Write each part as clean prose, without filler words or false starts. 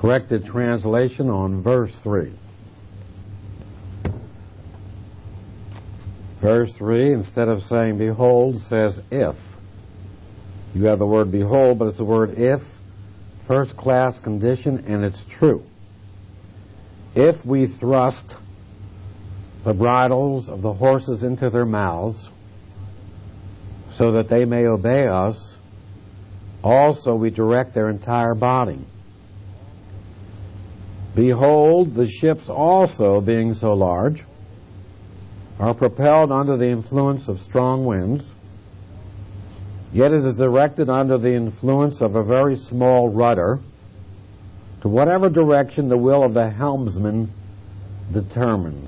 corrected translation on verse 3. Verse 3, instead of saying behold, says if. You have the word behold, but it's the word if, first class condition, and it's true. If we thrust the bridles of the horses into their mouths so that they may obey us, also we direct their entire body. Behold, the ships also, being so large, are propelled under the influence of strong winds, yet it is directed under the influence of a very small rudder to whatever direction the will of the helmsman determines.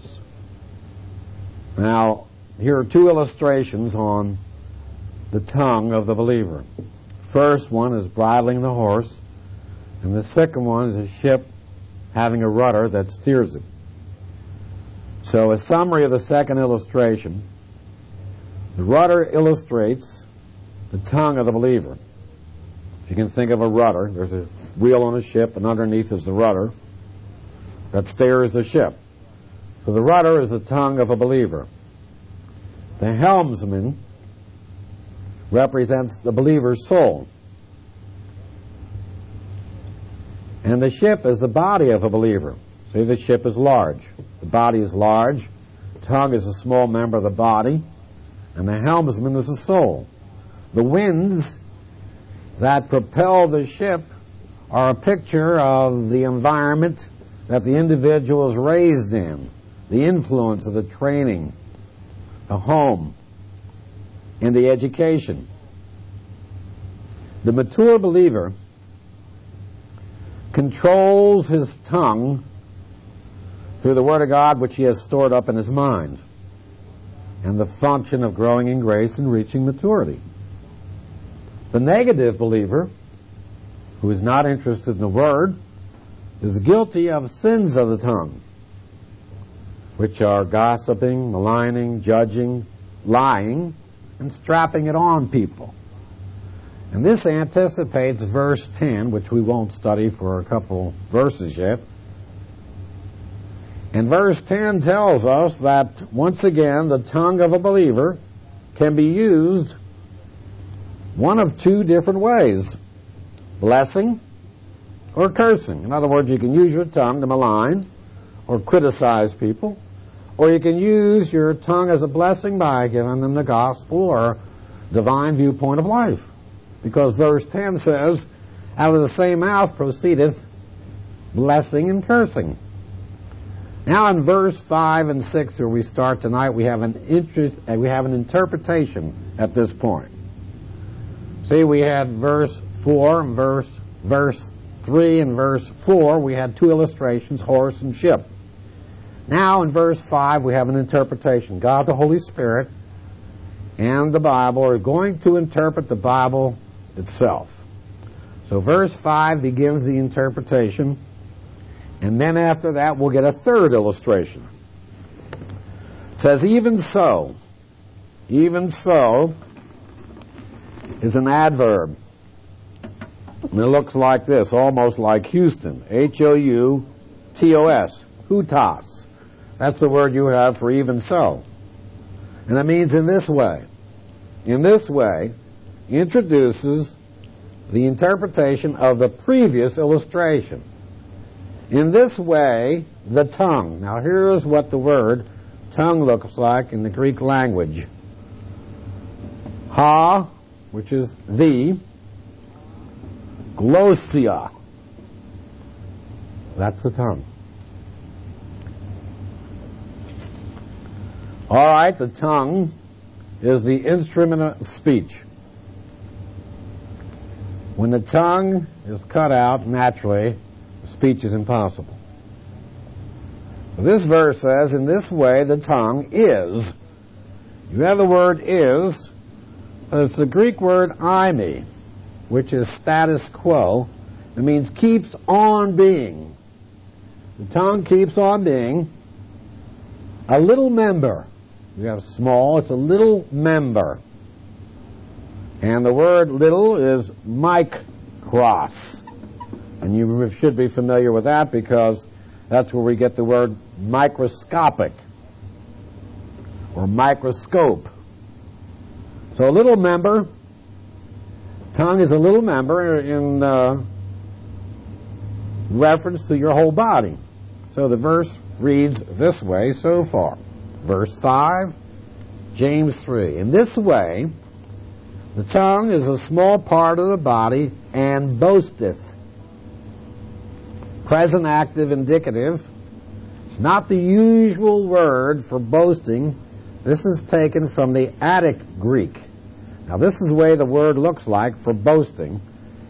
Now, here are two illustrations on the tongue of the believer. First one is bridling the horse, and the second one is a ship having a rudder that steers it. So a summary of the second illustration: the rudder illustrates the tongue of the believer. If you can think of a rudder, there's a wheel on a ship, and underneath is the rudder that steers the ship. So the rudder is the tongue of a believer. The helmsman represents the believer's soul. And the ship is the body of a believer. See, the ship is large. The body is large. The tongue is a small member of the body. And the helmsman is the soul. The winds that propel the ship are a picture of the environment that the individual is raised in, the influence of the training, the home, and the education. The mature believer controls his tongue through the Word of God which he has stored up in his mind, and the function of growing in grace and reaching maturity. The negative believer, who is not interested in the Word, is guilty of sins of the tongue, which are gossiping, maligning, judging, lying, and strapping it on people. And this anticipates verse 10, which we won't study for a couple verses yet. And verse 10 tells us that, once again, the tongue of a believer can be used one of two different ways: blessing or cursing. In other words, you can use your tongue to malign or criticize people, or you can use your tongue as a blessing by giving them the gospel or divine viewpoint of life. Because verse 10 says, out of the same mouth proceedeth blessing and cursing. Now in verse 5 and 6, where we start tonight, we have an interpretation at this point. See, we had verse 4 and verse 3 and verse 4, we had two illustrations, horse and ship. Now in verse 5, we have an interpretation. God the Holy Spirit and the Bible are going to interpret the Bible itself. So verse 5 begins the interpretation, and then after that we'll get a third illustration. It says, even so is an adverb. And it looks like this, almost like Houston, H-O-U-T-O-S, hutas. That's the word you have for even so. And it means in this way. In this way introduces the interpretation of the previous illustration. In this way, the tongue. Now here's what the word tongue looks like in the Greek language. Ha, which is the, glossia. That's the tongue. All right, the tongue is the instrument of speech. When the tongue is cut out naturally, speech is impossible. This verse says, in this way the tongue is. You have the word is, but it's the Greek word eimi, which is status quo. It means keeps on being. The tongue keeps on being a little member. You have small, it's a little member. And the word little is mikros. And you should be familiar with that because that's where we get the word microscopic or microscope. So a little member, tongue is a little member in reference to your whole body. So the verse reads this way so far. Verse 5, James 3. In this way, the tongue is a small part of the body and boasteth. Present active indicative. It's not the usual word for boasting. This is taken from the Attic Greek. Now this is the way the word looks like for boasting.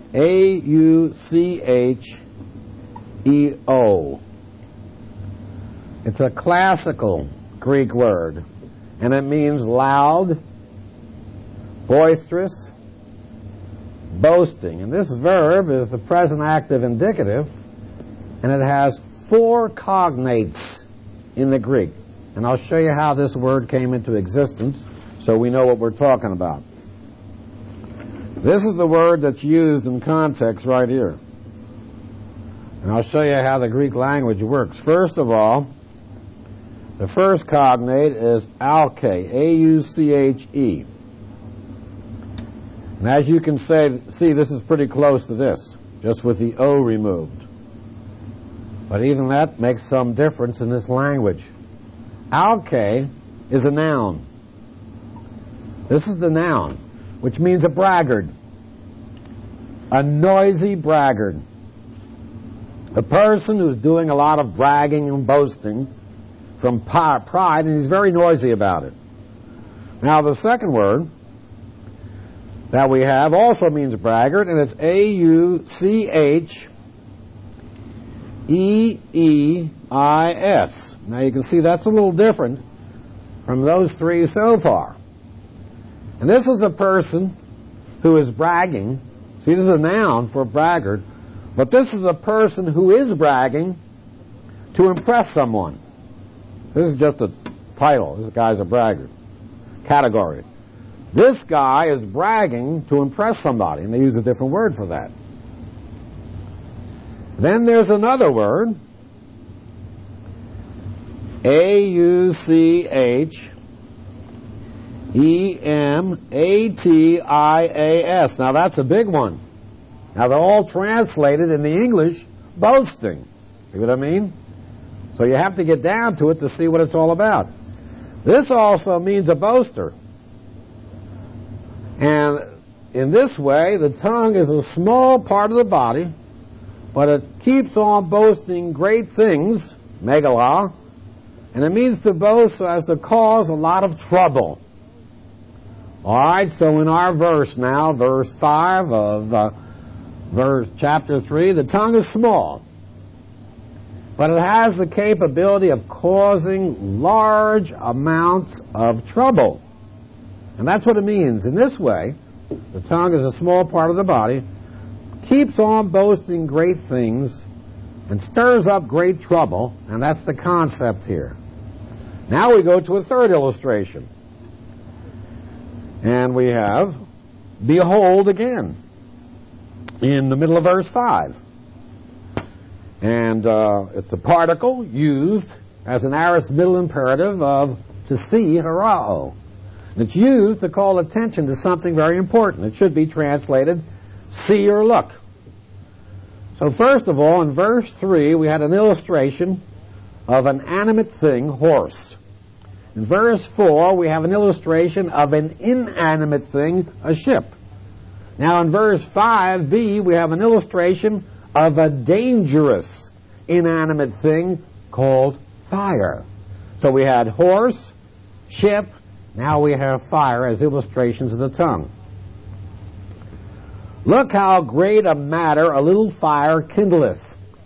A-U-C-H-E-O. It's a classical Greek word, and it means loud, boisterous, boasting. And this verb is the present active indicative, and it has 4 cognates in the Greek. And I'll show you how this word came into existence so we know what we're talking about. This is the word that's used in context right here. And I'll show you how the Greek language works. First of all, the first cognate is alche, A-U-C-H-E. And as you can see, this is pretty close to this, just with the O removed. But even that makes some difference in this language. Alche is a noun. This is the noun, which means a braggart, a noisy braggart, a person who's doing a lot of bragging and boasting from pride, and he's very noisy about it. Now, the second word that we have also means braggart, and it's A-U-C-H-E-E-I-S. Now, you can see that's a little different from those 3 so far. And this is a person who is bragging. See, this is a noun for braggart, but this is a person who is bragging to impress someone. This is just a title. This guy's a braggart. Category. This guy is bragging to impress somebody, and they use a different word for that. Then there's another word, A-U-C-H-E-M-A-T-I-A-S. Now that's a big one. Now they're all translated in the English, boasting. See what I mean? So you have to get down to it to see what it's all about. This also means a boaster. And in this way, the tongue is a small part of the body, but it keeps on boasting great things, megala, and it means to boast as to cause a lot of trouble. All right, so in our verse now, verse 5 of chapter 3, the tongue is small, but it has the capability of causing large amounts of trouble. And that's what it means. In this way, the tongue is a small part of the body, keeps on boasting great things, and stirs up great trouble, and that's the concept here. Now we go to a third illustration. And we have, behold again, in the middle of verse 5. And it's a particle used as an aorist middle imperative of to see, harao. It's used to call attention to something very important. It should be translated, see or look. So first of all, in verse 3, we had an illustration of an animate thing, horse. In verse 4, we have an illustration of an inanimate thing, a ship. Now in verse 5b, we have an illustration of a dangerous inanimate thing called fire. So we had horse, ship, now we have fire as illustrations of the tongue. Look how great a matter a little fire kindleth.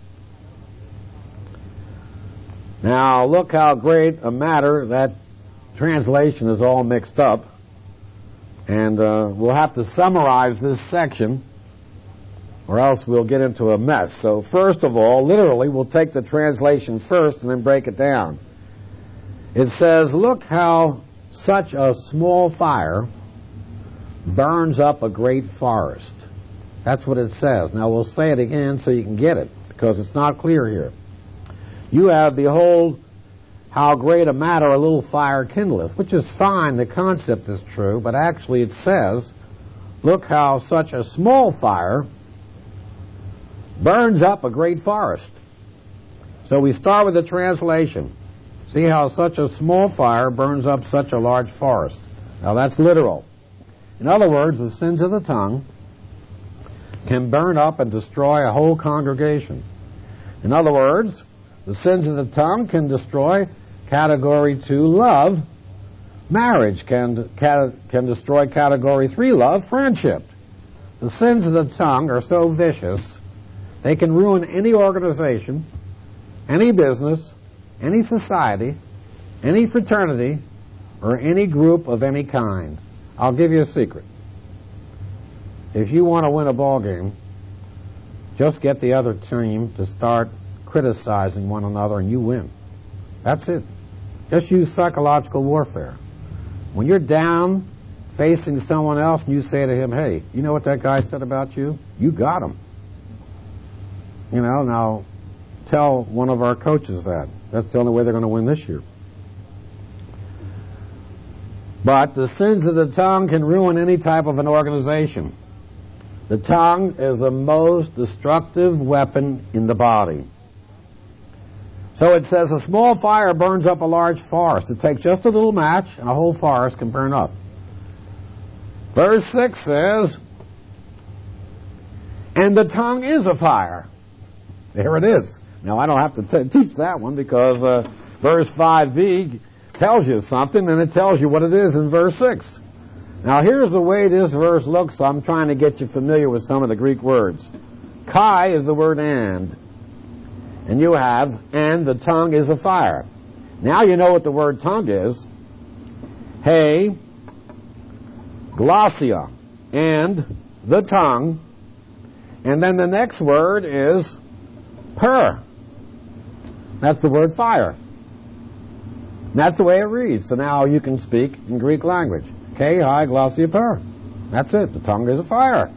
Now look how great a matter, that translation is all mixed up. And we'll have to summarize this section or else we'll get into a mess. So first of all, literally, we'll take the translation first and then break it down. It says, look how such a small fire burns up a great forest. That's what it says. Now we'll say it again so you can get it, because it's not clear here. You have, behold, how great a matter a little fire kindleth, which is fine, the concept is true, but actually it says, look how such a small fire burns up a great forest. So we start with the translation. See how such a small fire burns up such a large forest. Now that's literal. In other words, the sins of the tongue can burn up and destroy a whole congregation. In other words, the sins of the tongue can destroy Category 2, love. Marriage can destroy Category 3, love, friendship. The sins of the tongue are so vicious, they can ruin any organization, any business, any society, any fraternity, or any group of any kind. I'll give you a secret. If you want to win a ball game, just get the other team to start criticizing one another and you win. That's it. Just use psychological warfare. When you're down facing someone else and you say to him, hey, you know what that guy said about you? You got him. You know, now tell one of our coaches that. That's the only way they're going to win this year. But the sins of the tongue can ruin any type of an organization. The tongue is the most destructive weapon in the body. So it says, a small fire burns up a large forest. It takes just a little match and a whole forest can burn up. Verse 6 says, and the tongue is a fire. There it is. Now I don't have to teach that one because verse 5b tells you something, and it tells you what it is in verse 6. Now here's the way this verse looks. I'm trying to get you familiar with some of the Greek words. Kai is the word and you have, and the tongue is a fire. Now you know what the word tongue is. Hey, glossia, and the tongue, and then the next word is per. That's the word fire. That's the way it reads. So now you can speak in Greek language. Kai, glossia, per. That's it. The tongue is a fire.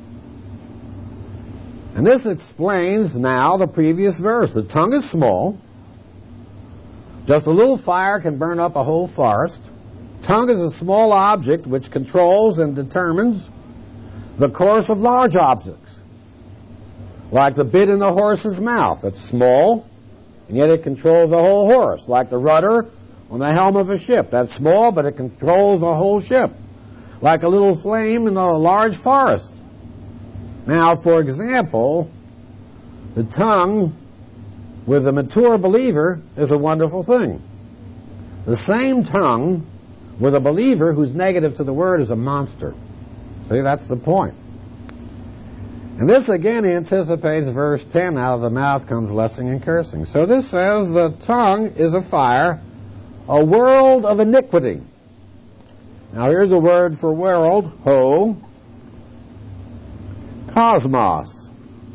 And this explains now the previous verse. The tongue is small. Just a little fire can burn up a whole forest. Tongue is a small object which controls and determines the course of large objects. Like the bit in the horse's mouth. It's small, and yet it controls the whole horse. Like the rudder on the helm of a ship. That's small, but it controls the whole ship. Like a little flame in a large forest. Now, for example, the tongue with a mature believer is a wonderful thing. The same tongue with a believer who's negative to the word is a monster. See, that's the point. And this again anticipates verse 10, out of the mouth comes blessing and cursing. So this says the tongue is a fire, a world of iniquity. Now here's a word for world, ho, cosmos.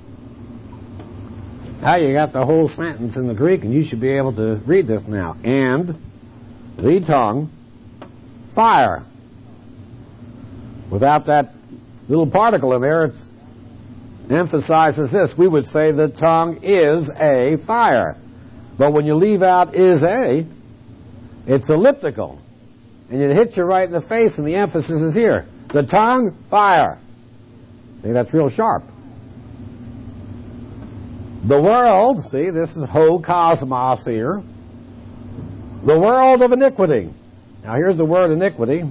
Now you got the whole sentence in the Greek, and you should be able to read this now. And the tongue, fire. Without that little particle in there, it emphasizes this. We would say the tongue is a fire. But when you leave out is a, it's elliptical. And it hits you right in the face, and the emphasis is here. The tongue, fire. See, that's real sharp. The world, see, this is ho cosmos here. The world of iniquity. Now here's the word iniquity.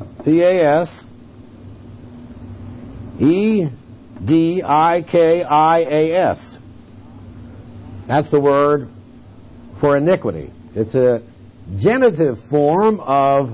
T-A-S-E-D-I-K-I-A-S. That's the word for iniquity. It's a genitive form of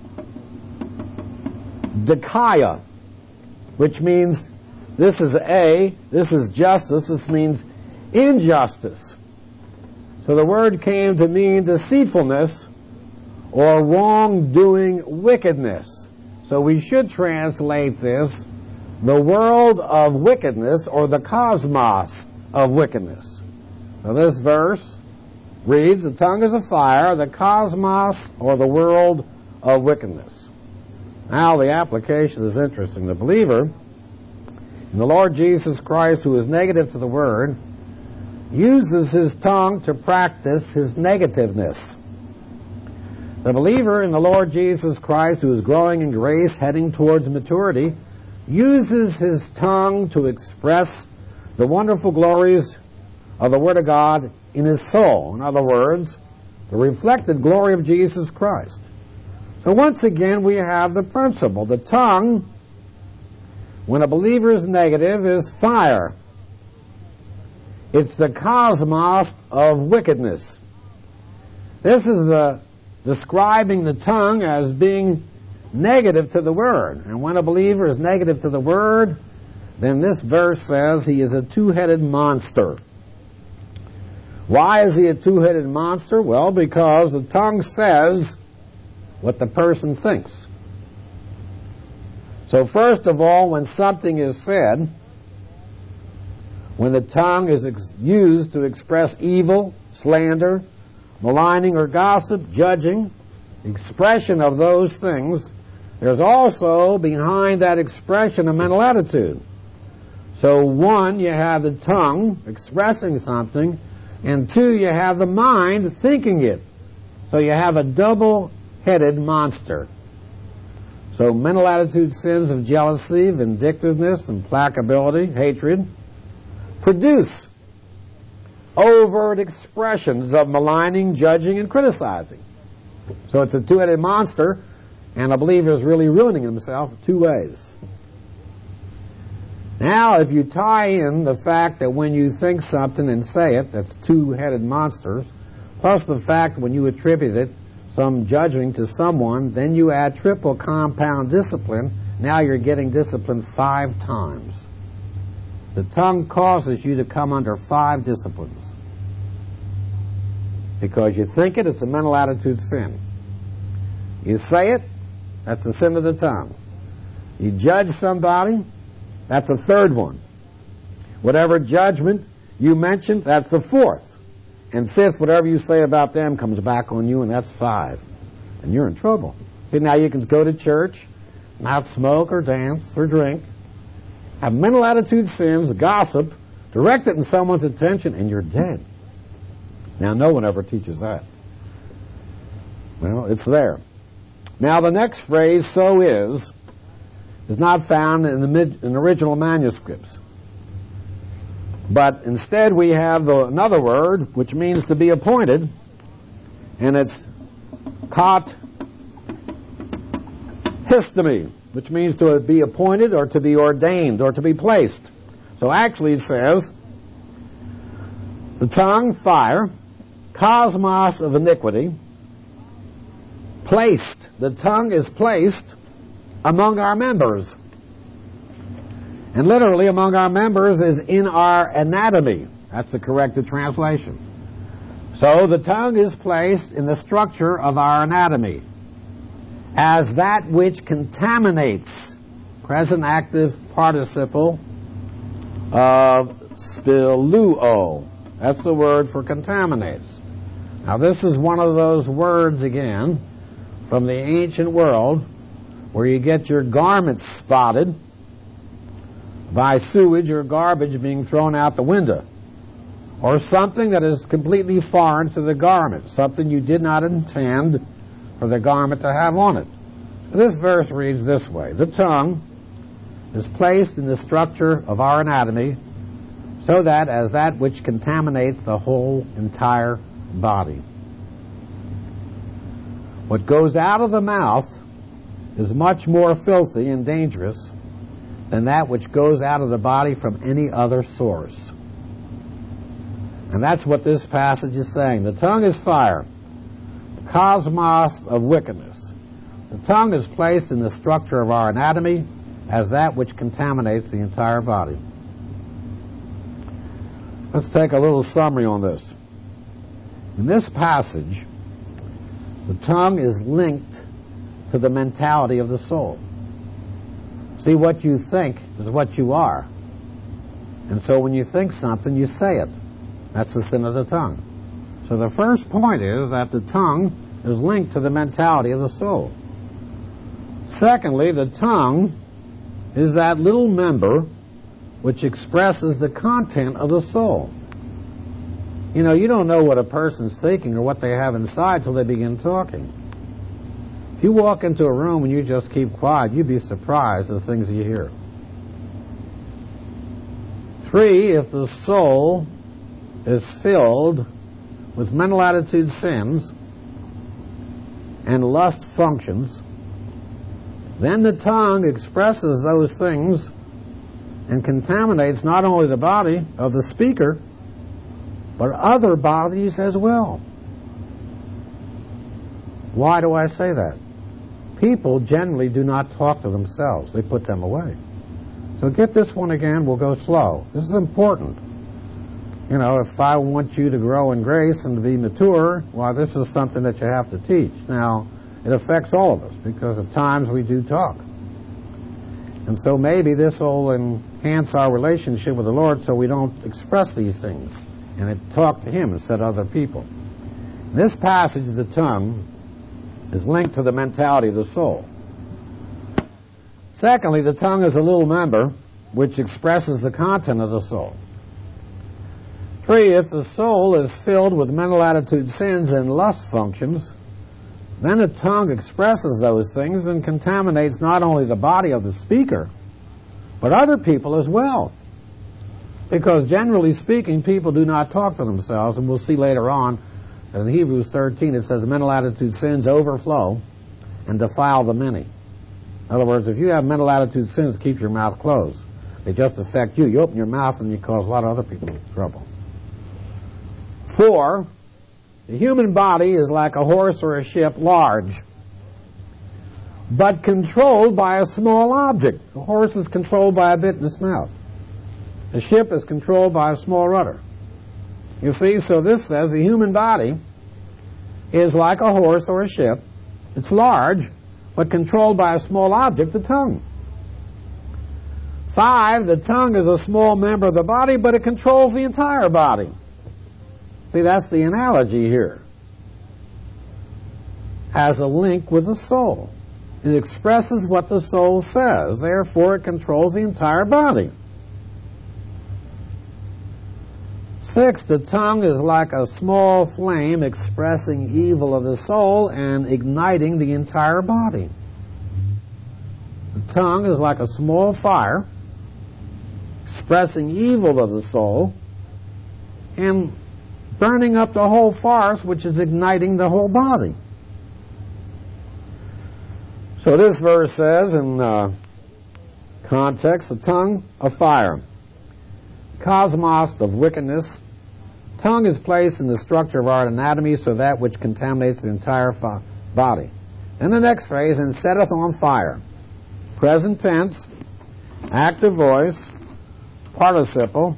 dikaya, which means this is this is justice, this means injustice. So the word came to mean deceitfulness or wrongdoing wickedness. So we should translate this, the world of wickedness, or the cosmos of wickedness. So this verse reads, the tongue is a fire, the cosmos, or the world of wickedness. Now the application is interesting. The believer And the Lord Jesus Christ, who is negative to the Word, uses his tongue to practice his negativeness. The believer in the Lord Jesus Christ, who is growing in grace, heading towards maturity, uses his tongue to express the wonderful glories of the Word of God in his soul. In other words, the reflected glory of Jesus Christ. So once again, we have the principle. The tongue, when a believer is negative, is fire. It's the cosmos of wickedness. This is describing the tongue as being negative to the Word. And when a believer is negative to the Word, then this verse says he is a two-headed monster. Why is he a two-headed monster? Well, because the tongue says what the person thinks. So first of all, when something is said, when the tongue is used to express evil, slander, maligning or gossip, judging, expression of those things, there's also behind that expression a mental attitude. So one, you have the tongue expressing something, and two, you have the mind thinking it. So you have a double-headed monster. So mental attitude sins of jealousy, vindictiveness, implacability, hatred produce overt expressions of maligning, judging, and criticizing. So it's a two-headed monster, and a believer is really ruining himself two ways. Now, if you tie in the fact that when you think something and say it, that's two-headed monsters, plus the fact when you attribute it, some judging to someone, then you add triple compound discipline. Now you're getting discipline 5 times. The tongue causes you to come under 5 disciplines. Because you think it, it's a mental attitude sin. You say it, that's the sin of the tongue. You judge somebody, that's a 3rd one. Whatever judgment you mention, that's the 4th. And 5th, whatever you say about them comes back on you, and that's 5. And you're in trouble. See, now you can go to church, not smoke or dance or drink, have mental attitude sins, gossip, direct it in someone's attention, and you're dead. Now, no one ever teaches that. Well, it's there. Now, the next phrase, so is not found in the original manuscripts. But instead we have another word, which means to be appointed, and it's kat histemi, which means to be appointed or to be ordained or to be placed. So actually it says, the tongue, fire, cosmos of iniquity, placed. The tongue is placed among our members. And literally among our members is in our anatomy. That's the corrected translation. So the tongue is placed in the structure of our anatomy as that which contaminates, present active participle of spiluo. That's the word for contaminates. Now this is one of those words again from the ancient world where you get your garments spotted by sewage or garbage being thrown out the window, or something that is completely foreign to the garment, something you did not intend for the garment to have on it. This verse reads this way: the tongue is placed in the structure of our anatomy so that as that which contaminates the whole entire body. What goes out of the mouth is much more filthy and dangerous than that which goes out of the body from any other source. And that's what this passage is saying. The tongue is fire, the cosmos of wickedness. The tongue is placed in the structure of our anatomy as that which contaminates the entire body. Let's take a little summary on this. In this passage, the tongue is linked to the mentality of the soul. See, what you think is what you are. And so when you think something, you say it. That's the sin of the tongue. So the first point is that the tongue is linked to the mentality of the soul. Secondly, the tongue is that little member which expresses the content of the soul. You know, you don't know what a person's thinking or what they have inside till they begin talking. If you walk into a room and you just keep quiet, you'd be surprised at the things you hear. 3, if the soul is filled with mental attitude sins and lust functions, then the tongue expresses those things and contaminates not only the body of the speaker, but other bodies as well. Why do I say that? People generally do not talk to themselves. They put them away. So get this one again. We'll go slow. This is important. You know, if I want you to grow in grace and to be mature, well, this is something that you have to teach. Now, it affects all of us because at times we do talk. And so maybe this will enhance our relationship with the Lord so we don't express these things and talk to Him instead of other people. In this passage, the tongue is linked to the mentality of the soul. Secondly, the tongue is a little member which expresses the content of the soul. 3, if the soul is filled with mental attitude sins and lust functions, then the tongue expresses those things and contaminates not only the body of the speaker, but other people as well. Because generally speaking, people do not talk to themselves, and we'll see later on that in Hebrews 13 it says the mental attitude sins overflow and defile the many. In other words, if you have mental attitude sins, keep your mouth closed. They just affect you. You open your mouth and you cause a lot of other people trouble. 4, the human body is like a horse or a ship, large, but controlled by a small object. The horse is controlled by a bit in its mouth. The ship is controlled by a small rudder. You see, so this says the human body is like a horse or a ship. It's large, but controlled by a small object, the tongue. 5, the tongue is a small member of the body, but it controls the entire body. See, that's the analogy here. Has a link with the soul. It expresses what the soul says. Therefore, it controls the entire body. 6, the tongue is like a small flame expressing evil of the soul and igniting the entire body. The tongue is like a small fire expressing evil of the soul and burning up the whole forest, which is igniting the whole body. So this verse says in context, the tongue of fire, cosmos of wickedness. Tongue is placed in the structure of our anatomy, so that which contaminates the entire body. Then the next phrase, and setteth on fire. Present tense, active voice, participle,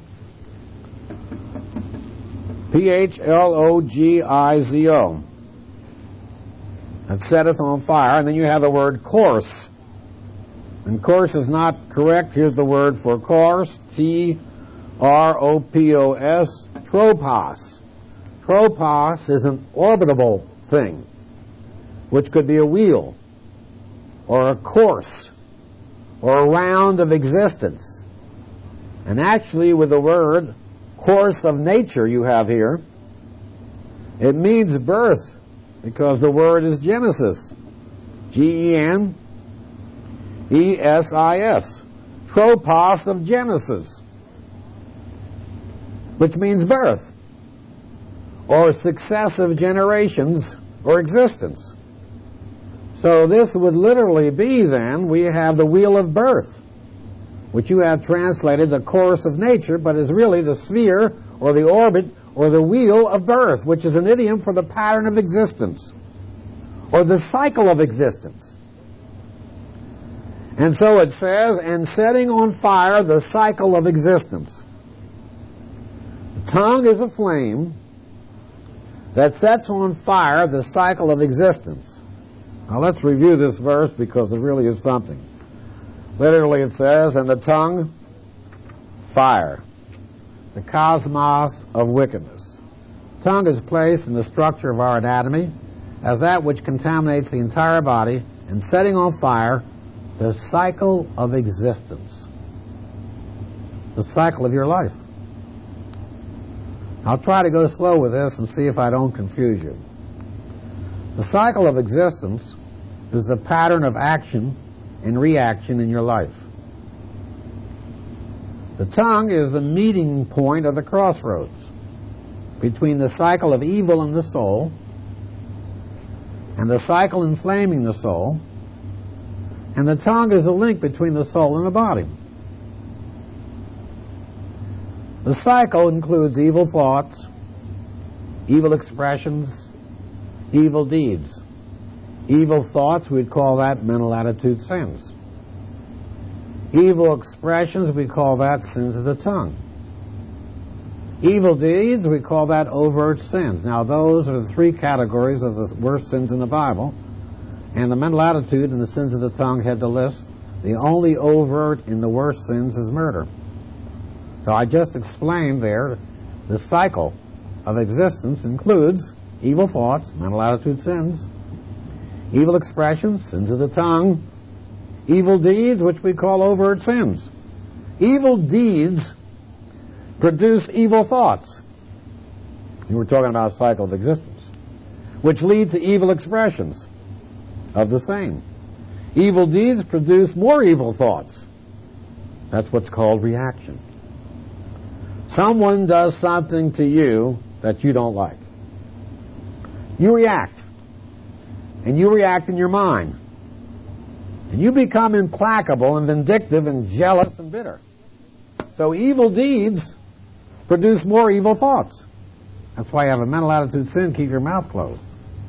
Phlogizo. And setteth on fire. And then you have the word course. And course is not correct. Here's the word for course. Tropos. Tropos. Tropos is an orbitable thing, which could be a wheel, or a course, or a round of existence. And actually, with the word course of nature you have here, it means birth, because the word is Genesis. Genesis. Tropos of Genesis, which means birth, or successive generations, or existence. So this would literally be then, we have the wheel of birth, which you have translated the course of nature, but is really the sphere, or the orbit, or the wheel of birth, which is an idiom for the pattern of existence, or the cycle of existence. And so it says, and setting on fire the cycle of existence. The tongue is a flame that sets on fire the cycle of existence. Now let's review this verse because it really is something. Literally it says, and the tongue, fire, the cosmos of wickedness. Tongue is placed in the structure of our anatomy as that which contaminates the entire body and setting on fire the cycle of existence. the cycle of your life. I'll try to go slow with this and see if I don't confuse you. The cycle of existence is the pattern of action and reaction in your life. The tongue is the meeting point of the crossroads between the cycle of evil in the soul and the cycle inflaming the soul, and the tongue is a link between the soul and the body. The cycle includes evil thoughts, evil expressions, evil deeds. Evil thoughts, we'd call that mental attitude sins. Evil expressions, we call that sins of the tongue. Evil deeds, we call that overt sins. Now, those are the three categories of the worst sins in the Bible. And the mental attitude and the sins of the tongue head the list. The only overt in the worst sins is murder. So I just explained there the cycle of existence includes evil thoughts, mental attitude sins, evil expressions, sins of the tongue, evil deeds, which we call overt sins. Evil deeds produce evil thoughts. You were talking about a cycle of existence, which lead to evil expressions of the same. Evil deeds produce more evil thoughts. That's what's called reaction. Someone does something to you that you don't like. You react. And you react in your mind. And you become implacable and vindictive and jealous and bitter. So evil deeds produce more evil thoughts. That's why you have a mental attitude sin, keep your mouth closed.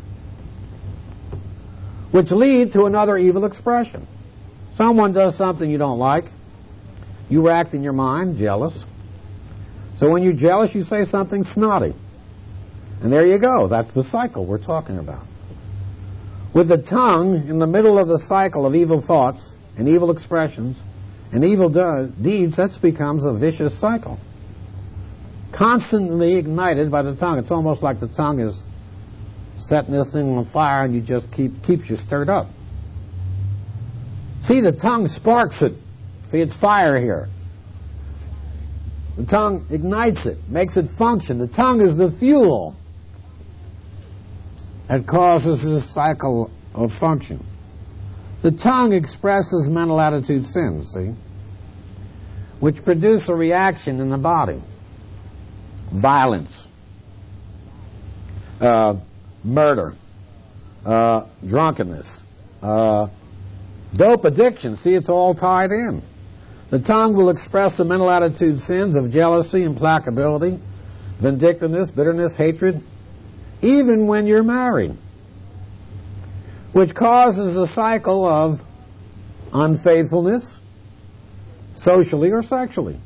Which lead to another evil expression. Someone does something you don't like. You react in your mind, jealous. So when you're jealous, you say something snotty. And there you go. That's the cycle we're talking about. With the tongue in the middle of the cycle of evil thoughts and evil expressions and evil deeds, that becomes a vicious cycle. Constantly ignited by the tongue. It's almost like the tongue is setting this thing on fire and you just keeps you stirred up. See, the tongue sparks it. See, it's fire here. The tongue ignites it, makes it function. The tongue is the fuel that causes this cycle of function. The tongue expresses mental attitude sins, see, which produce a reaction in the body. Violence, murder, drunkenness, dope addiction. See, it's all tied in. The tongue will express the mental attitude sins of jealousy, implacability, vindictiveness, bitterness, hatred, even when you're married, which causes a cycle of unfaithfulness, socially or sexually.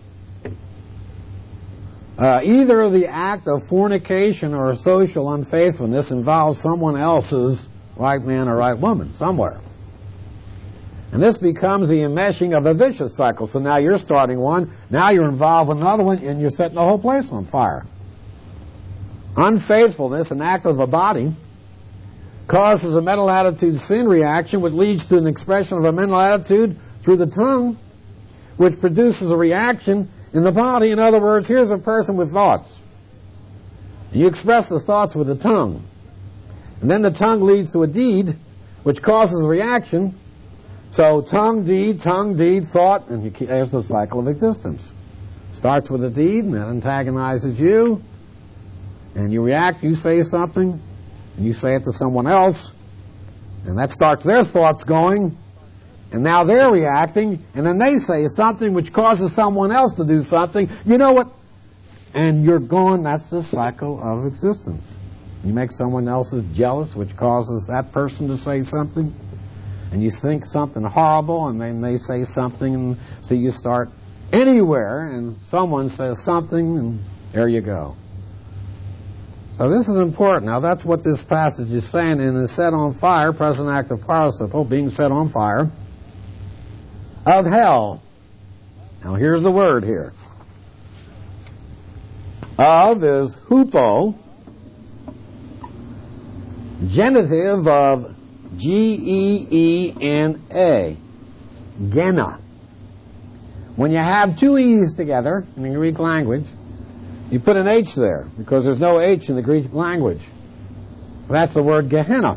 Either the act of fornication or social unfaithfulness involves someone else's right man or right woman somewhere. And this becomes the enmeshing of a vicious cycle. So now you're starting one, now you're involved with another one, and you're setting the whole place on fire. Unfaithfulness, an act of the body, causes a mental attitude sin reaction, which leads to an expression of a mental attitude through the tongue, which produces a reaction in the body. In other words, here's a person with thoughts. You express the thoughts with the tongue. And then the tongue leads to a deed, which causes a reaction. So tongue, deed, thought, and there's the cycle of existence. Starts with a deed, and that antagonizes you, and you react, you say something, and you say it to someone else, and that starts their thoughts going, and now they're reacting, and then they say something which causes someone else to do something. You know what? And you're gone. That's the cycle of existence. You make someone else jealous, which causes that person to say something. And you think something horrible, and then they say something, and so you start anywhere, and someone says something, and there you go. So this is important. Now that's what this passage is saying, and is set on fire, present active participle, being set on fire, of hell. Now here's the word here. Of is hupo, genitive of Geena, Gena, When you have two E's together in the Greek language, you put an H there because there's no H in the Greek language. That's the word Gehenna.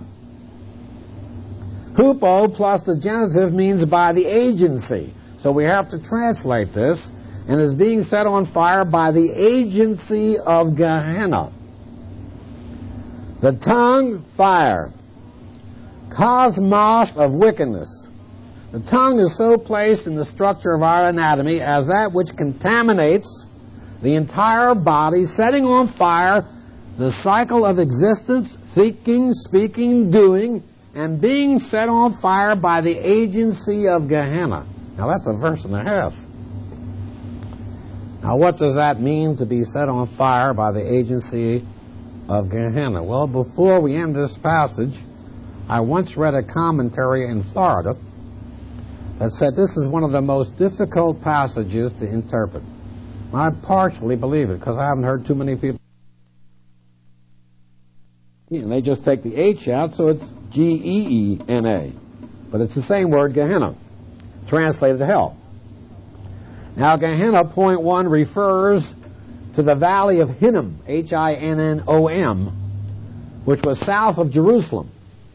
Hupo plus the genitive means by the agency. So we have to translate this, and is being set on fire by the agency of Gehenna. The tongue, fire. Cosmos of wickedness. The tongue is so placed in the structure of our anatomy as that which contaminates the entire body, setting on fire the cycle of existence, thinking, speaking, doing, and being set on fire by the agency of Gehenna. Now that's a verse and a half. Now what does that mean, to be set on fire by the agency of Gehenna? Well, before we end this passage, I once read a commentary in Florida that said this is one of the most difficult passages to interpret. I partially believe it because I haven't heard too many people. And they just take the H out, so it's Geena. But it's the same word, Gehenna, translated to hell. Now, Gehenna, point 1, refers to the valley of Hinnom, Hinnom, which was south of Jerusalem.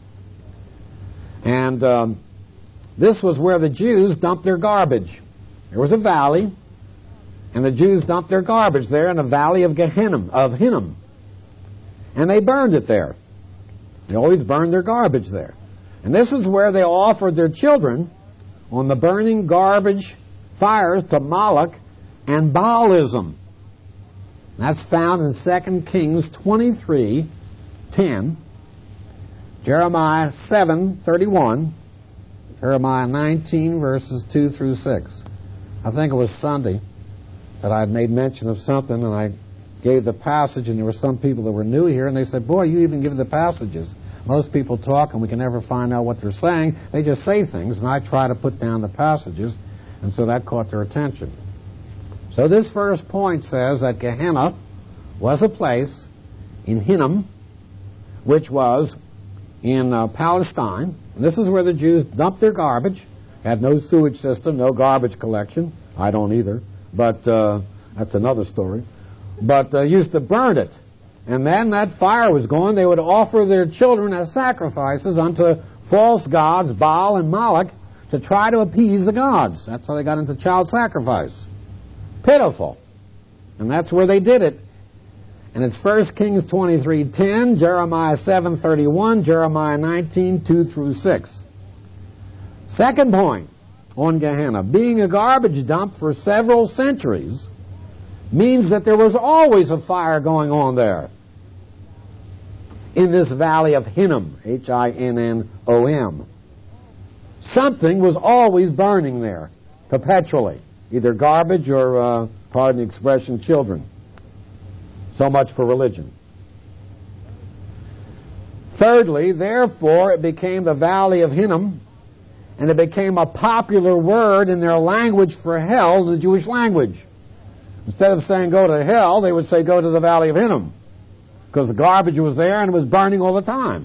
And this was where the Jews dumped their garbage. There was a valley, and the Jews dumped their garbage there in the valley of Hinnom. And they burned it there. They always burned their garbage there. And this is where they offered their children on the burning garbage fires to Moloch and Baalism. That's found in 2 Kings 23:10, Jeremiah 7:31, Jeremiah 19, verses 2 through 6. I think it was Sunday that I made mention of something, and I gave the passage, and there were some people that were new here, and they said, boy, you even give the passages. Most people talk, and we can never find out what they're saying. They just say things, and I try to put down the passages, and so that caught their attention. So this first point says that Gehenna was a place in Hinnom, which was in Palestine, and this is where the Jews dumped their garbage, had no sewage system, no garbage collection. I don't either, but that's another story. But used to burn it. And then that fire was going, they would offer their children as sacrifices unto false gods, Baal and Moloch, to try to appease the gods. That's how they got into child sacrifice. Pitiful. And that's where they did it. And it's 1 Kings 23:10, Jeremiah 7:31, Jeremiah 19:2 through 6. Second point on Gehenna, being a garbage dump for several centuries means that there was always a fire going on there in this valley of Hinnom, Hinnom. Something was always burning there, perpetually, either garbage or, pardon the expression, children. So much for religion. Thirdly, therefore, it became the valley of Hinnom, and it became a popular word in their language for hell, in the Jewish language. Instead of saying go to hell, they would say go to the valley of Hinnom, because the garbage was there and it was burning all the time.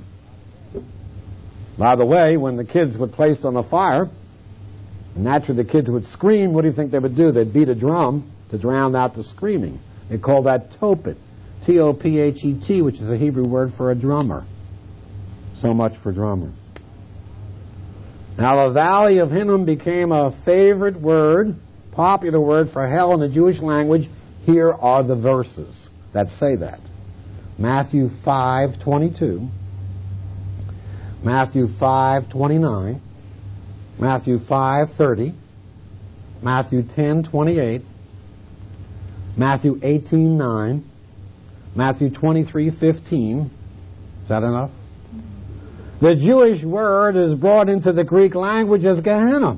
By the way, when the kids were placed on the fire, naturally the kids would scream. What do you think they would do? They'd beat a drum to drown out the screaming. They call that tophet, T-O-P-H-E-T, which is a Hebrew word for a drummer. So much for drummer. Now the valley of Hinnom became a favorite word, popular word for hell in the Jewish language. Here are the verses that say that. Matthew 5:22, Matthew 5:29, Matthew 5:30, Matthew 10:28, Matthew 18:9, Matthew 23:15. Is that enough? The Jewish word is brought into the Greek language as Gehenna.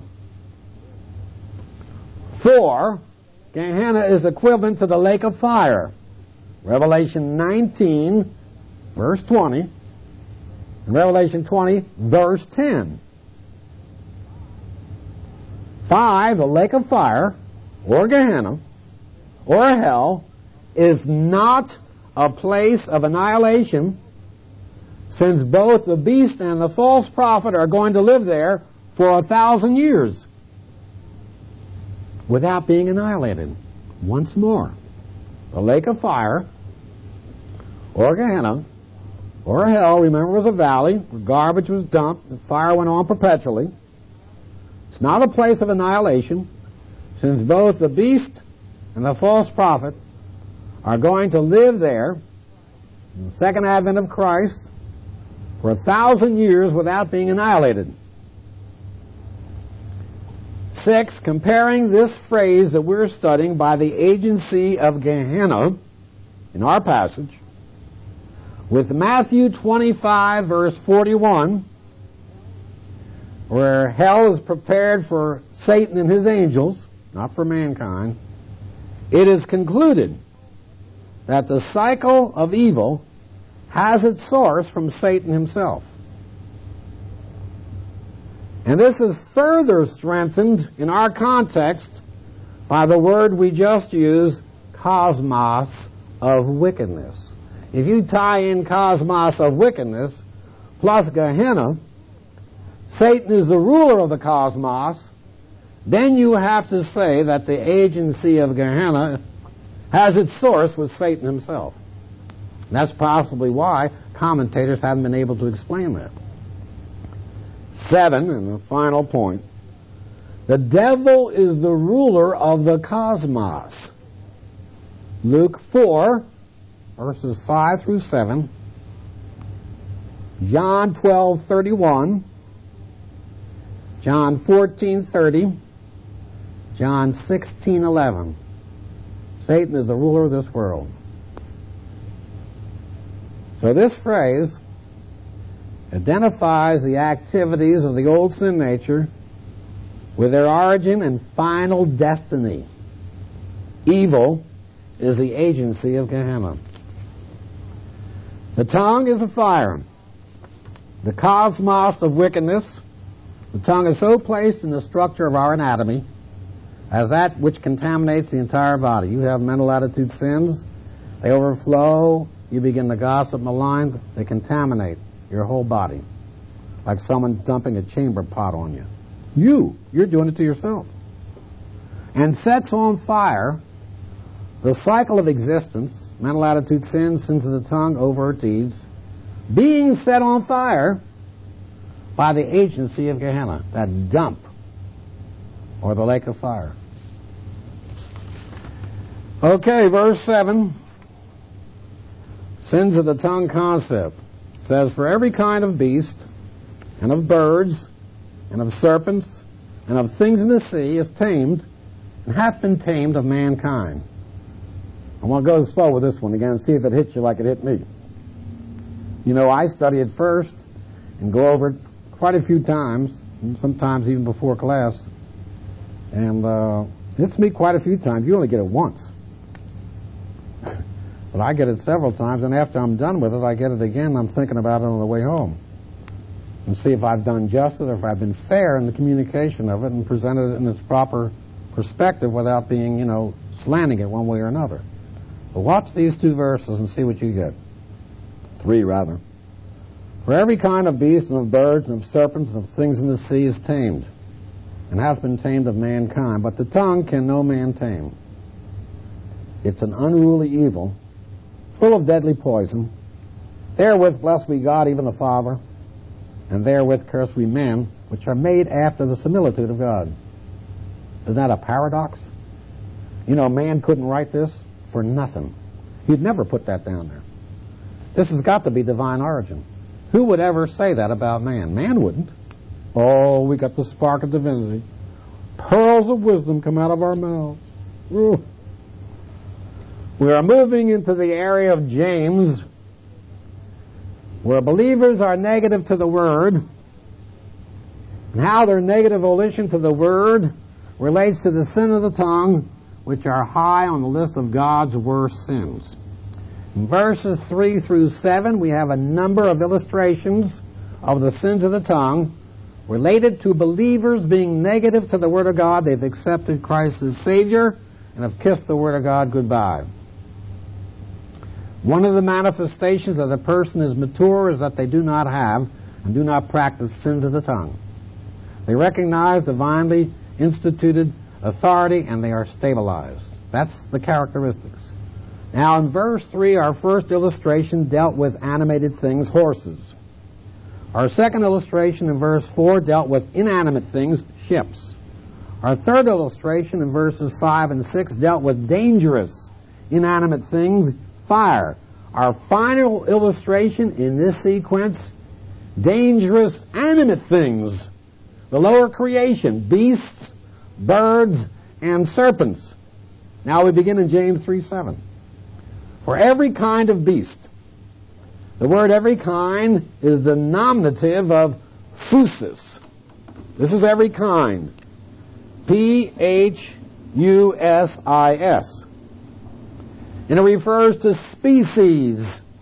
For Gehenna is equivalent to the lake of fire. Revelation 19, verse 20, and Revelation 20, verse 10. 5, the lake of fire, or Gehenna, or hell, is not a place of annihilation, since both the beast and the false prophet are going to live there for 1,000 years. without being annihilated. Once more, the lake of fire, or Gehenna, or hell, remember, was a valley where garbage was dumped and fire went on perpetually. It's not a place of annihilation, since both the beast and the false prophet are going to live there in the second advent of Christ for 1,000 years without being annihilated. 6, comparing this phrase that we're studying by the agency of Gehenna in our passage with Matthew 25, verse 41, where hell is prepared for Satan and his angels, not for mankind, it is concluded that the cycle of evil has its source from Satan himself. And this is further strengthened in our context by the word we just used, cosmos of wickedness. If you tie in cosmos of wickedness plus Gehenna, Satan is the ruler of the cosmos, then you have to say that the agency of Gehenna has its source with Satan himself. And that's possibly why commentators haven't been able to explain that. 7, and the final point, the devil is the ruler of the cosmos. Luke 4, verses 5 through 7, John 12:31, John 14:30, John 16:11. Satan is the ruler of this world. So this phrase identifies the activities of the old sin nature with their origin and final destiny. Evil is the agency of Gehenna. The tongue is a fire. The cosmos of wickedness. The tongue is so placed in the structure of our anatomy as that which contaminates the entire body. You have mental attitude sins. They overflow. You begin to gossip, malign. They contaminate your whole body, like someone dumping a chamber pot on you. You're doing it to yourself. And sets on fire the cycle of existence, mental attitude, sins, sins of the tongue, overt deeds, being set on fire by the agency of Gehenna, that dump, or the lake of fire. Okay, verse 7, sins of the tongue concept. Says, for every kind of beast, and of birds, and of serpents, and of things in the sea is tamed, and hath been tamed of mankind. I want to go slow with this one again and see if it hits you like it hit me. You know, I study it first and go over it quite a few times, and sometimes even before class, and it hits me quite a few times. You only get it once. But I get it several times, and after I'm done with it, I get it again, and I'm thinking about it on the way home. And see if I've done justice, or if I've been fair in the communication of it and presented it in its proper perspective without being, slanting it one way or another. But watch these 2 verses and see what you get. 3, rather. For every kind of beast, and of birds, and of serpents, and of things in the sea is tamed, and hath been tamed of mankind. But the tongue can no man tame. It's an unruly evil, full of deadly poison. Therewith bless we God, even the Father, and therewith curse we men, which are made after the similitude of God. Isn't that a paradox? Man couldn't write this for nothing. He'd never put that down there. This has got to be divine origin. Who would ever say that about man? Man wouldn't. Oh, we got the spark of divinity. Pearls of wisdom come out of our mouths. Ooh. We are moving into the area of James, where believers are negative to the Word, and how their negative volition to the Word relates to the sin of the tongue, which are high on the list of God's worst sins. In verses 3 through 7, we have a number of illustrations of the sins of the tongue related to believers being negative to the Word of God. They've accepted Christ as Savior and have kissed the Word of God goodbye. One of the manifestations that a person is mature is that they do not have and do not practice sins of the tongue. They recognize divinely instituted authority, and they are stabilized. That's the characteristics. Now in verse 3, our first illustration dealt with animated things, horses. Our second illustration in verse 4 dealt with inanimate things, ships. Our third illustration in verses 5 and 6 dealt with dangerous inanimate things, fire. Our final illustration in this sequence, dangerous animate things, the lower creation, beasts, birds, and serpents. Now we begin in James 3:7. For every kind of beast, the word every kind is the nominative of phusis. This is every kind. Phusis. And it refers to species.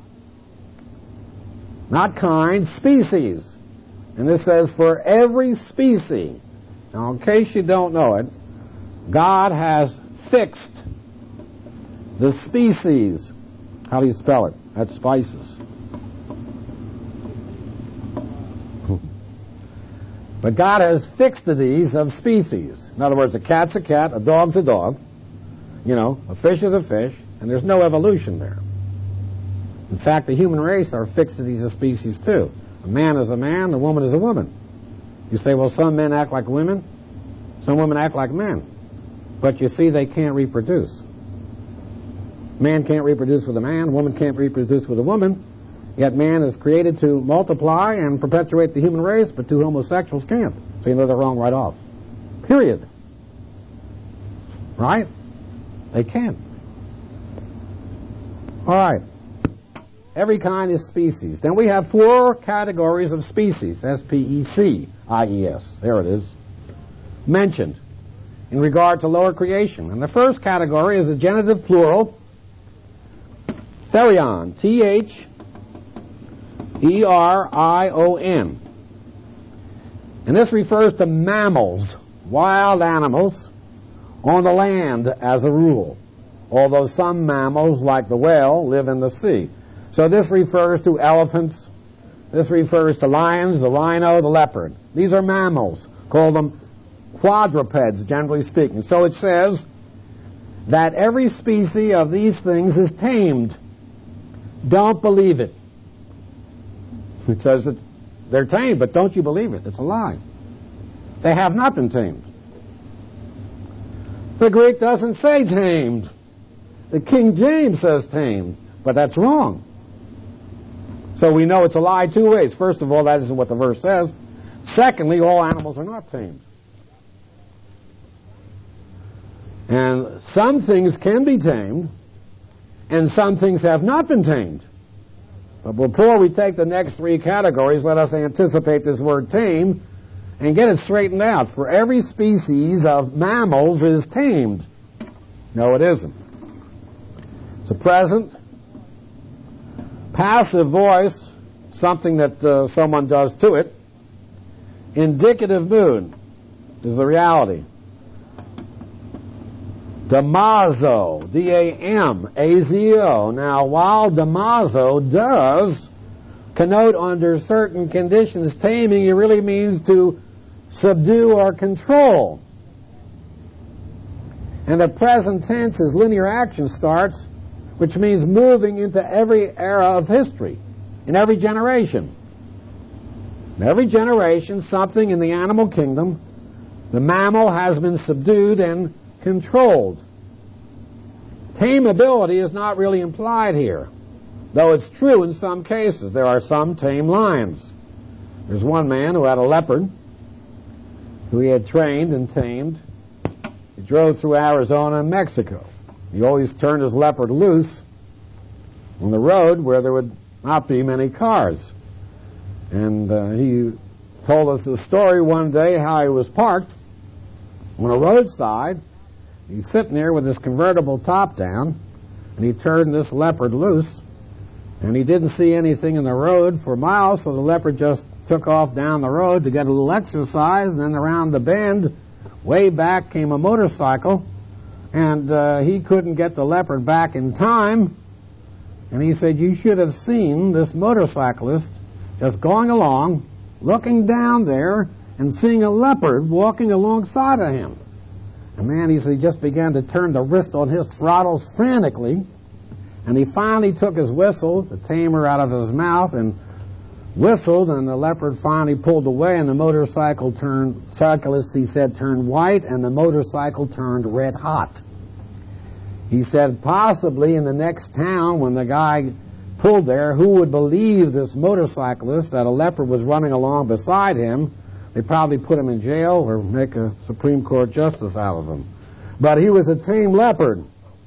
Not kind, species. And this says for every species. Now, in case you don't know it, God has fixed the species. How do you spell it? That's spices. But God has fixedities of species. In other words, a cat's a cat, a dog's a dog, a fish is a fish, and there's no evolution there. In fact, the human race are fixedities of species too. A man is a man, a woman is a woman. You say, well, some men act like women, some women act like men. But you see, they can't reproduce. Man can't reproduce with a man, woman can't reproduce with a woman, yet man is created to multiply and perpetuate the human race, but two homosexuals can't. So you know they're wrong right off. Period. Right? They can't. All right. Every kind is species. Then we have 4 categories of species, S-P-E-C-I-E-S. There it is. Mentioned in regard to lower creation. And the first category is a genitive plural, therion, T-H-E-R-I-O-N. And this refers to mammals, wild animals, on the land as a rule, although some mammals, like the whale, live in the sea. So this refers to elephants, this refers to lions, the rhino, the leopard. These are mammals. Call them quadrupeds, generally speaking. So it says that every species of these things is tamed. Don't believe it. It says they're tamed, but don't you believe it. It's a lie. They have not been tamed. The Greek doesn't say tamed. The King James says tamed, but that's wrong. So we know it's a lie 2 ways. First of all, that isn't what the verse says. Secondly, all animals are not tamed. And some things can be tamed, and some things have not been tamed. But before we take the next 3 categories, let us anticipate this word tame and get it straightened out. For every species of mammals is tamed. No, it isn't. It's a present, passive voice, something that someone does to it. Indicative mood is the reality. Damazo, D-A-M-A-Z-O. Now, while damazo does connote under certain conditions taming, it really means to subdue or control. And the present tense is linear action starts, which means moving into every era of history, in every generation. In every generation, something in the animal kingdom, the mammal has been subdued and controlled. Tameability is not really implied here, though it's true in some cases. There are some tame lions. There's one man who had a leopard who he had trained and tamed. He drove through Arizona and Mexico. He always turned his leopard loose on the road where there would not be many cars. And he told us the story one day how he was parked on a roadside. He's sitting there with his convertible top down, and he turned this leopard loose, and he didn't see anything in the road for miles, so the leopard just took off down the road to get a little exercise, and then around the bend, way back, came a motorcycle, and he couldn't get the leopard back in time, and he said, you should have seen this motorcyclist just going along, looking down there, and seeing a leopard walking alongside of him. And man, he said he just began to turn the wrist on his throttles frantically. And he finally took his whistle, the tamer, out of his mouth and whistled, and the leopard finally pulled away, and the cyclist, he said, turned white, and the motorcycle turned red hot. He said possibly in the next town, when the guy pulled there, who would believe this motorcyclist that a leopard was running along beside him? They'd probably put him in jail or make a Supreme Court justice out of him. But he was a tame leopard.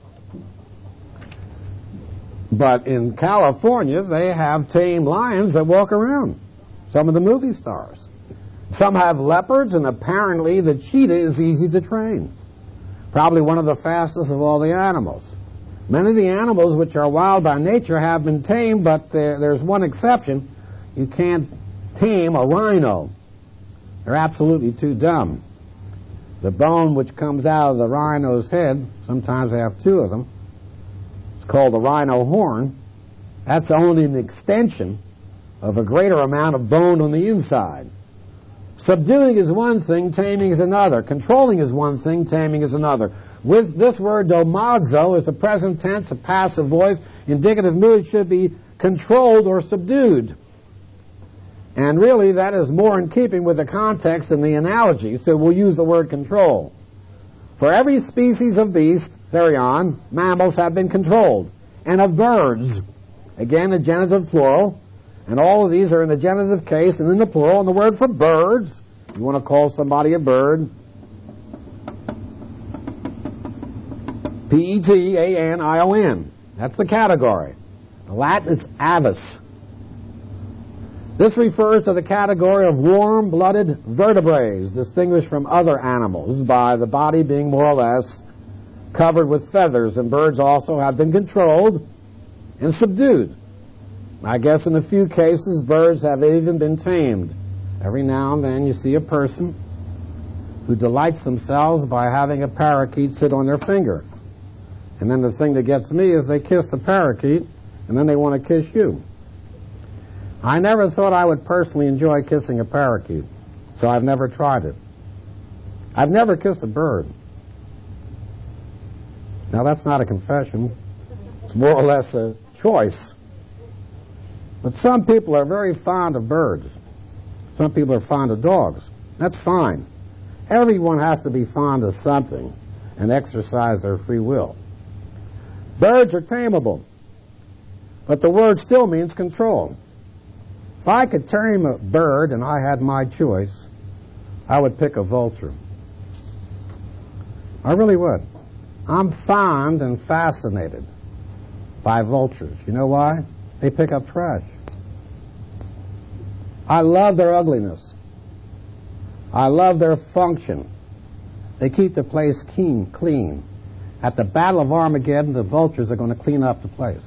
But in California, they have tame lions that walk around. Some of the movie stars. Some have leopards, and apparently the cheetah is easy to train. Probably one of the fastest of all the animals. Many of the animals which are wild by nature have been tamed, but there's one exception. You can't tame a rhino. They're absolutely too dumb. The bone which comes out of the rhino's head, sometimes they have two of them, called the rhino horn. That's only an extension of a greater amount of bone on the inside. Subduing is one thing, taming is another. Controlling is one thing, taming is another. With this word domazo is the present tense, a passive voice. Indicative mood should be controlled or subdued. And really that is more in keeping with the context and the analogy, so we'll use the word control. For every species of beast, therion, mammals have been controlled. And of birds, again, the genitive plural, and all of these are in the genitive case and in the plural. And the word for birds, you want to call somebody a bird, P-E-T-A-N-I-O-N. That's the category. The Latin is avis. This refers to the category of warm-blooded vertebrates, distinguished from other animals by the body being more or less covered with feathers, and birds also have been controlled and subdued. I guess in a few cases, birds have even been tamed. Every now and then you see a person who delights themselves by having a parakeet sit on their finger. And then the thing that gets me is they kiss the parakeet, and then they want to kiss you. I never thought I would personally enjoy kissing a parakeet, so I've never tried it. I've never kissed a bird. Now, that's not a confession. It's more or less a choice. But some people are very fond of birds. Some people are fond of dogs. That's fine. Everyone has to be fond of something and exercise their free will. Birds are tameable, but the word still means control. If I could tame a bird and I had my choice, I would pick a vulture. I really would. I'm fond and fascinated by vultures. You know why? They pick up trash. I love their ugliness. I love their function. They keep the place clean. At the Battle of Armageddon, the vultures are going to clean up the place.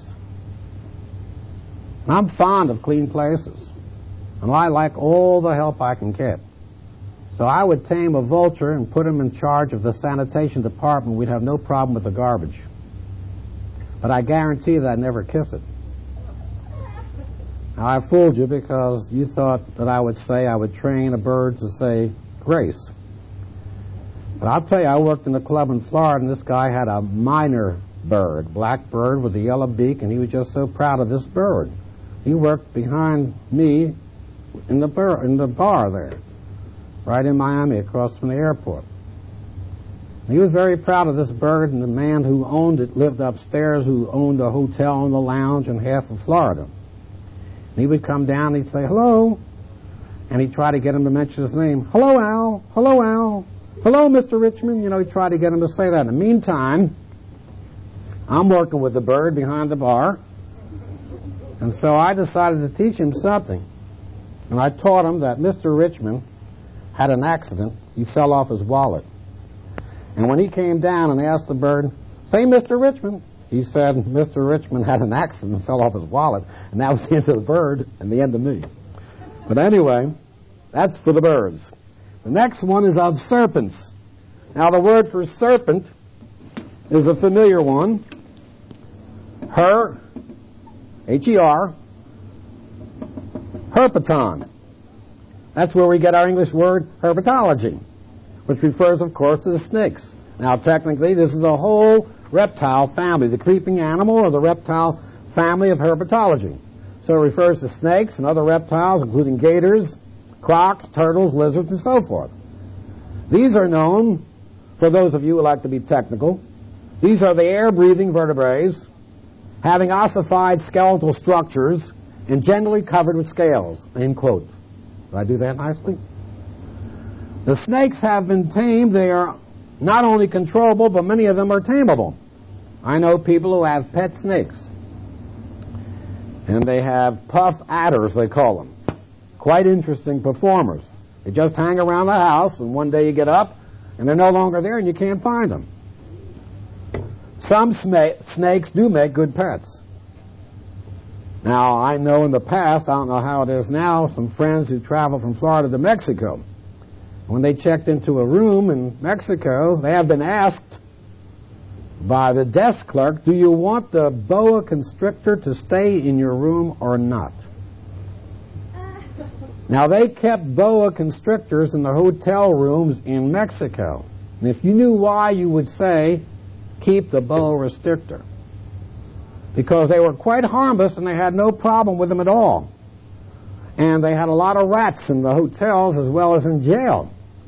I'm fond of clean places, and I like all the help I can get. So I would tame a vulture and put him in charge of the sanitation department. We'd have no problem with the garbage. But I guarantee that I'd never kiss it. Now, I fooled you because you thought that I would say I would train a bird to say grace. But I'll tell you, I worked in a club in Florida, and this guy had a minor bird, black bird with a yellow beak, and he was just so proud of this bird. He worked behind me in the bar there, right in Miami, across from the airport. He was very proud of this bird, and the man who owned it lived upstairs, who owned the hotel and the lounge in half of Florida. And he would come down and he'd say, hello, and he'd try to get him to mention his name. Hello, Al. Hello, Al. Hello, Mr. Richmond. You know, he'd try to get him to say that. In the meantime, I'm working with the bird behind the bar, and so I decided to teach him something. And I taught him that Mr. Richmond had an accident. He fell off his wallet. And when he came down and asked the bird, say, Mr. Richmond, he said, Mr. Richmond had an accident and fell off his wallet. And that was the end of the bird and the end of me. But anyway, that's for the birds. The next one is of serpents. Now, the word for serpent is a familiar one. H-E-R, herpeton. That's where we get our English word herpetology, which refers, of course, to the snakes. Now, technically, this is a whole reptile family, the creeping animal or the reptile family of herpetology. So it refers to snakes and other reptiles, including gators, crocs, turtles, lizards, and so forth. These are known, for those of you who like to be technical, these are the air-breathing vertebrates having ossified skeletal structures and generally covered with scales, end quote. Did I do that nicely? The snakes have been tamed. They are not only controllable, but many of them are tameable. I know people who have pet snakes. And they have puff adders, they call them. Quite interesting performers. They just hang around the house, and one day you get up, and they're no longer there, and you can't find them. Some snakes do make good pets. Now, I know in the past, I don't know how it is now, some friends who travel from Florida to Mexico. When they checked into a room in Mexico, they have been asked by the desk clerk, do you want the boa constrictor to stay in your room or not? Now, they kept boa constrictors in the hotel rooms in Mexico. And if you knew why, you would say, keep the boa restrictor. Because they were quite harmless and they had no problem with them at all. And they had a lot of rats in the hotels as well as in jail.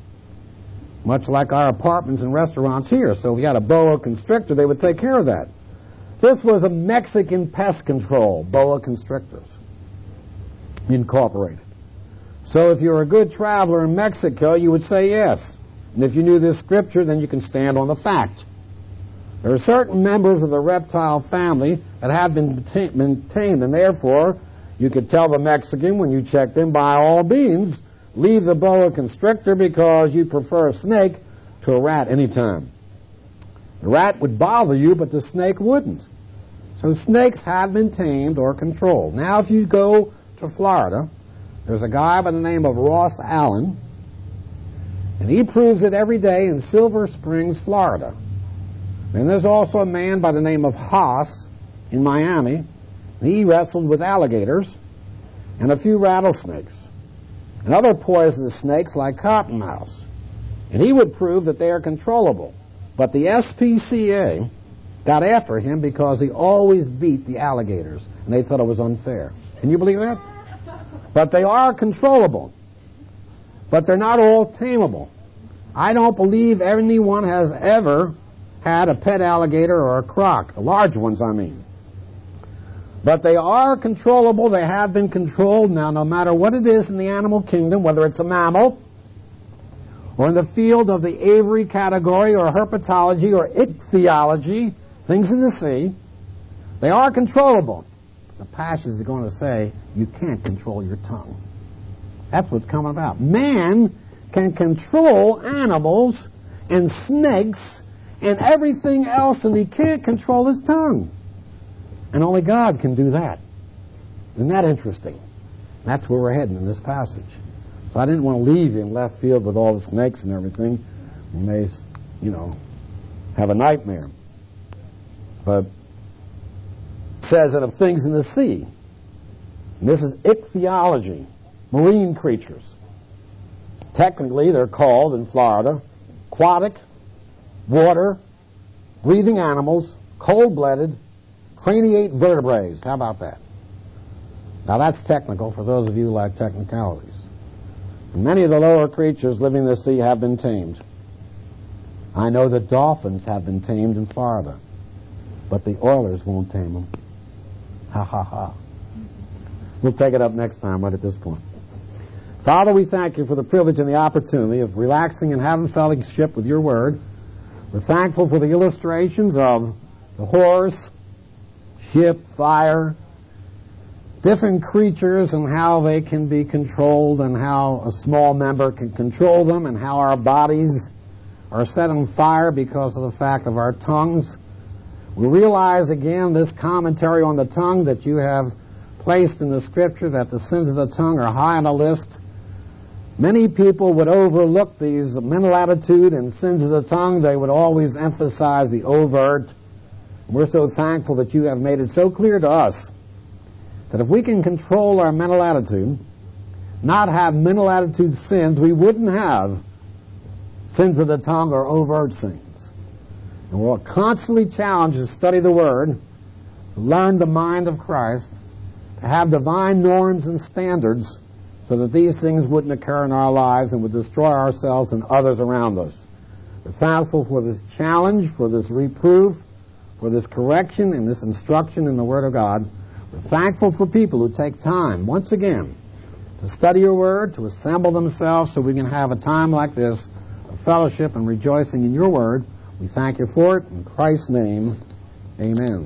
Much like our apartments and restaurants here. So if you had a boa constrictor, they would take care of that. This was a Mexican pest control, boa constrictors, incorporated. So if you're a good traveler in Mexico, you would say yes. And if you knew this scripture, then you can stand on the fact. There are certain members of the reptile family that have been tamed, and therefore you could tell the Mexican when you checked in, by all means, leave the boa constrictor because you prefer a snake to a rat anytime. The rat would bother you, but the snake wouldn't. So snakes have been tamed or controlled. Now if you go to Florida, there's a guy by the name of Ross Allen, and he proves it every day in Silver Springs, Florida. And there's also a man by the name of Haas in Miami. He wrestled with alligators and a few rattlesnakes and other poisonous snakes like cottonmouths. And he would prove that they are controllable. But the SPCA got after him because he always beat the alligators, and they thought it was unfair. Can you believe that? But they are controllable. But they're not all tameable. I don't believe anyone has ever had a pet alligator or a croc, the large ones, I mean. But they are controllable. They have been controlled. Now, no matter what it is in the animal kingdom, whether it's a mammal or in the field of the aviary category or herpetology or ichthyology, things in the sea, they are controllable. The passage is going to say you can't control your tongue. That's what's coming about. Man can control animals and snakes and everything else, and he can't control his tongue. And only God can do that. Isn't that interesting? That's where we're heading in this passage. So I didn't want to leave you in left field with all the snakes and everything. You may, have a nightmare. But it says that of things in the sea. And this is ichthyology, marine creatures. Technically, they're called in Florida aquatic, water, breathing animals, cold-blooded, craniate vertebrates. How about that? Now that's technical for those of you who like technicalities. And many of the lower creatures living in the sea have been tamed. I know that dolphins have been tamed in Florida, but the Oilers won't tame them. Ha ha ha. We'll take it up next time right at this point. Father, we thank you for the privilege and the opportunity of relaxing and having fellowship with your word. We're thankful for the illustrations of the horse, ship, fire, different creatures and how they can be controlled and how a small member can control them and how our bodies are set on fire because of the fact of our tongues. We realize again this commentary on the tongue that you have placed in the scripture, that the sins of the tongue are high on the list. Many people would overlook these mental attitude and sins of the tongue. They would always emphasize the overt. We're so thankful that you have made it so clear to us that if we can control our mental attitude, not have mental attitude sins, we wouldn't have sins of the tongue or overt sins. And we're constantly challenged to study the Word, to learn the mind of Christ, to have divine norms and standards so that these things wouldn't occur in our lives and would destroy ourselves and others around us. We're thankful for this challenge, for this reproof, for this correction and this instruction in the Word of God. We're thankful for people who take time, once again, to study your Word, to assemble themselves so we can have a time like this of fellowship and rejoicing in your Word. We thank you for it. In Christ's name, amen.